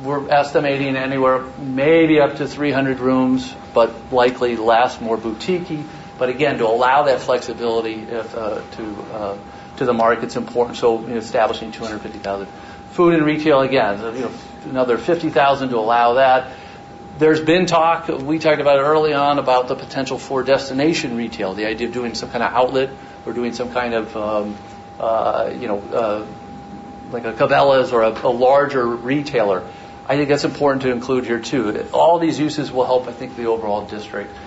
we're estimating anywhere maybe up to 300 rooms, but likely less, more boutique-y. But again, to allow that flexibility to the market's important. So establishing 250,000. Food and retail, again, another 50,000 to allow that. There's been talk, we talked about it early on, about the potential for destination retail, the idea of doing some kind of outlet or doing some kind of, like a Cabela's or a larger retailer. I think that's important to include here too. All these uses will help, I think, the overall district.